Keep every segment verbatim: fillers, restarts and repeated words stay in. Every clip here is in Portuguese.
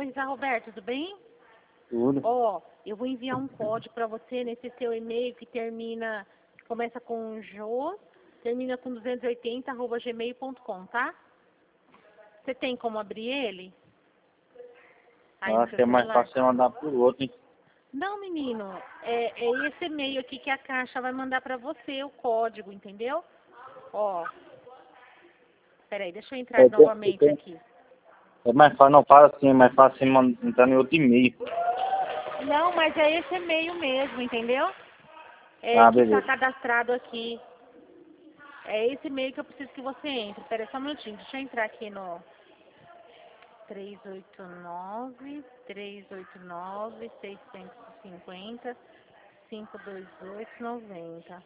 Zé Roberto, tudo bem? Tudo. Ó, eu vou enviar um código para você nesse seu e-mail que termina, começa com Jô, termina com duzentos e oitenta, arroba gmail ponto com, tá? Você tem como abrir ele? Aí Eu no acho seu que é mais celular? fácil você mandar por outro, hein? Não, menino, é, é esse e-mail aqui que a Caixa vai mandar para você o código, entendeu? Ó, peraí, deixa eu entrar Eu tenho, eu novamente tenho, aqui. é mais fácil, não fala assim, é mais fácil você man- entrar em outro e-mail. Não, mas é esse e-mail mesmo, entendeu? É Ah, que está beleza. cadastrado aqui. É esse e-mail que eu preciso que você entre. Pera aí só um minutinho, deixa eu entrar aqui no três oito nove, três oito nove, seis cinco zero, cinco dois oito, noventa.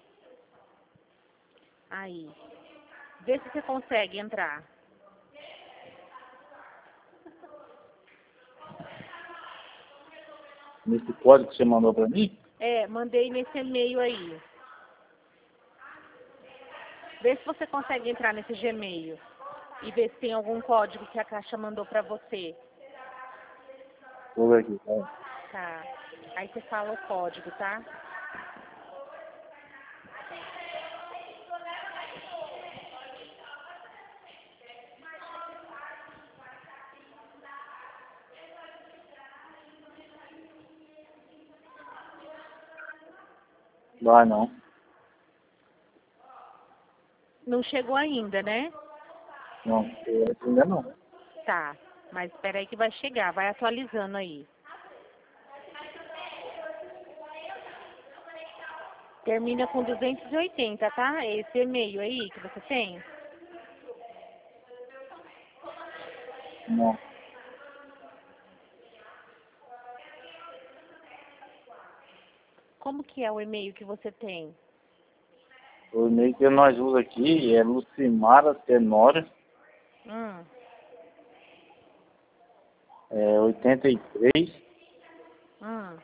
Aí. Vê se você consegue entrar. Nesse código que você mandou pra mim? É, mandei nesse e-mail aí. Vê se você consegue entrar nesse Gmail. E ver se tem algum código que a Caixa mandou pra você. Vou ver aqui, tá? Tá. Aí você fala o código, tá? Vai não. Não chegou ainda, né? Não, eu ainda não. Tá. Mas espera aí que vai chegar. Vai atualizando aí. Termina com duzentos e oitenta, tá? Esse e-mail aí que você tem. Não. Como que é o e-mail que você tem? O e-mail que nós usamos aqui é Lucimara Tenório, Hum. é oitenta e três. Hum.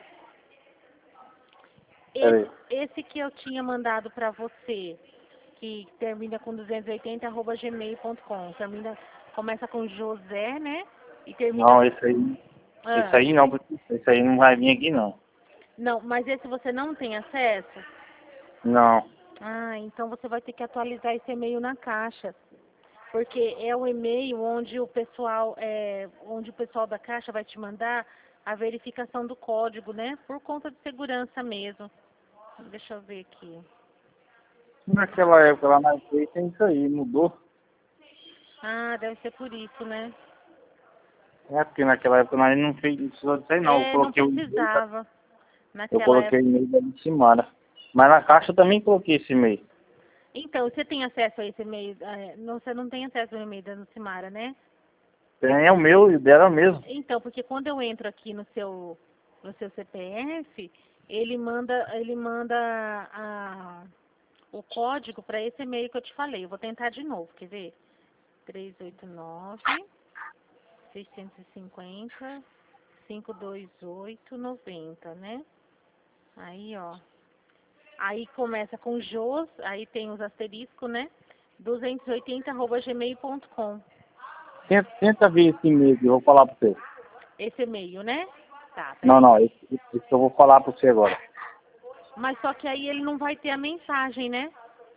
Pera Esse, aí. esse que eu tinha mandado pra você, que termina com duzentos e oitenta, arroba gmail ponto com. Termina, começa com José, né? E termina... Não, esse aí. Esse Ah. aí não, porque esse aí não vai vir aqui não. Não, mas esse você não tem acesso? Não. Ah, então você vai ter que atualizar esse e-mail na Caixa. Porque é o e-mail onde o pessoal, é, onde o pessoal da Caixa vai te mandar a verificação do código, né? Por conta de segurança mesmo. Deixa eu ver aqui. Naquela época lá na frente tem isso aí, mudou. Ah, deve ser por isso, né? É porque naquela época nós não fez, não precisou disso aí não. Eu É, não coloquei o e-mail da, precisava. eu Naquela coloquei o época. e-mail da Lucimara. Mas na caixa eu também coloquei esse e-mail. Então, você tem acesso a esse e-mail? é, não, você não tem acesso ao e-mail da Lucimara, né? Tem é o meu e o dela mesmo. Então, porque quando eu entro aqui no seu, no seu C P F, ele manda, ele manda a, o código para esse e-mail que eu te falei. Eu vou tentar de novo, quer ver? três oito nove, seis cinco zero, cinco dois oito, noventa, né? Aí, ó. Aí começa com Jos, aí tem os asteriscos, né? duzentos e oitenta, arroba gmail ponto com. Tenta, tenta ver esse e-mail que eu vou falar pra você. Esse e-mail, né? Tá, Não, peraí. não, esse, esse que eu vou falar pra você agora. Mas só que aí ele não vai ter a mensagem, né?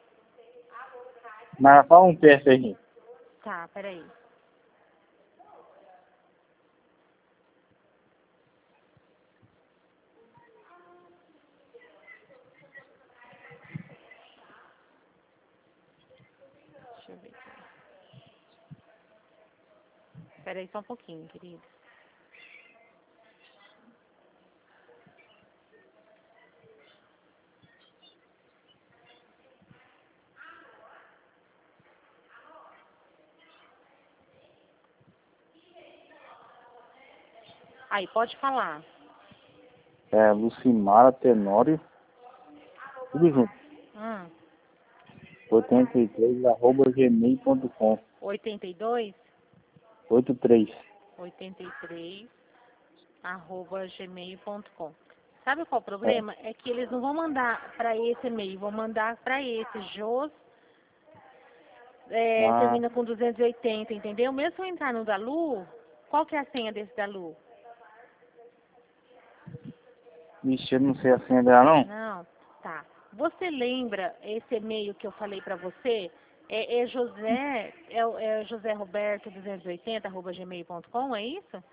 Mas fala um teste aí. Tá, peraí. Deixa eu ver aqui. Peraí só um pouquinho, querido. Aí, pode falar. É Lucimara Tenório, tudo junto. Hum, oitenta e três arroba gmail ponto com. oitenta e dois, oitenta e três. oitenta e três, arroba gmail ponto com. Sabe qual o É. problema? É que eles não vão mandar para esse e-mail, vão mandar para esse, Jos, é, Ah, termina com duzentos e oitenta, entendeu? Mesmo se eu entrar no da Lu, qual que é a senha desse da Lu? Vixe, eu não sei a senha dela, não. Não? Tá. Você lembra esse e-mail que eu falei pra você? É, é José, é, o- é José Roberto duzentos e oitenta arroba gmail ponto com, é isso?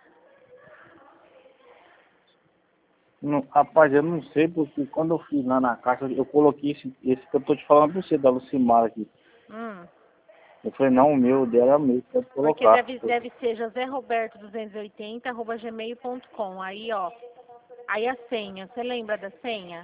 Não, rapaz, eu não sei porque quando eu fiz lá na caixa, eu coloquei esse, esse que eu tô te falando pra você, da Lucimara aqui. Hum. Eu falei, não, o meu, o dela é o meu, pode Porque colocar. deve, deve ser José Roberto duzentos e oitenta arroba gmail ponto com. Aí, ó. Aí a senha. Você lembra da senha?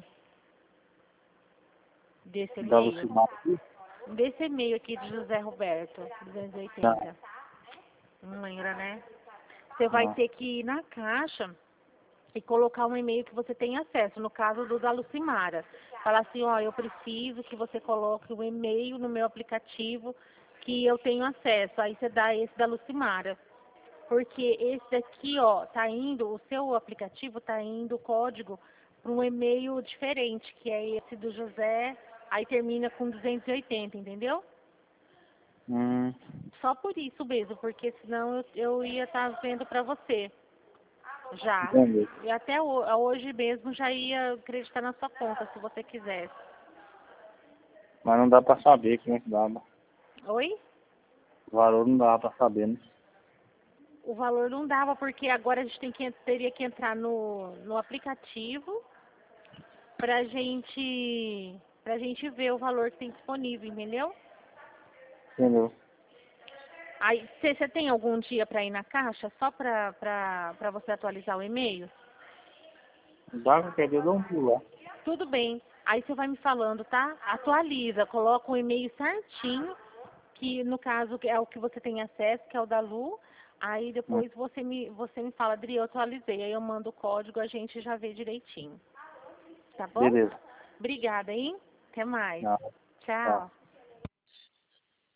Desse Da e-mail? Lucimara aqui? Desse e-mail aqui de José Roberto duzentos e Não, oitenta. Não lembra, né? Você vai não. ter que ir na caixa e colocar um e-mail que você tem acesso, no caso do da Lucimara. Falar assim, ó, eu preciso que você coloque o e-mail no meu aplicativo que eu tenho acesso. Aí você dá esse da Lucimara. Porque esse daqui, ó, tá indo, o seu aplicativo tá indo o código para um e-mail diferente, que é esse do José, aí termina com duzentos e oitenta, entendeu? Hum, Só por isso mesmo, porque senão eu, eu ia estar vendo pra você. Já. entendi. E até ho- hoje mesmo já ia acreditar na sua conta, se você quisesse. Mas não dá pra saber como é que dá. Oi? O valor não dá pra saber, né? O valor não dava, porque agora a gente tem que, teria que entrar no, no aplicativo pra gente, pra gente ver o valor que tem disponível, entendeu? Entendeu? Aí, você tem algum dia pra ir na caixa, só pra, pra, pra você atualizar o e-mail? Dá qualquer dia eu dou um pulo lá. Tudo bem. Aí você vai me falando, tá? Atualiza, coloca o e-mail certinho, que no caso é o que você tem acesso, que é o da Lu. Aí Hum, depois você me, você me fala, Adri, eu atualizei. Aí eu mando o código, a gente já vê direitinho. Tá bom? beleza. Obrigada, hein? Até mais. Não, Tchau. tá.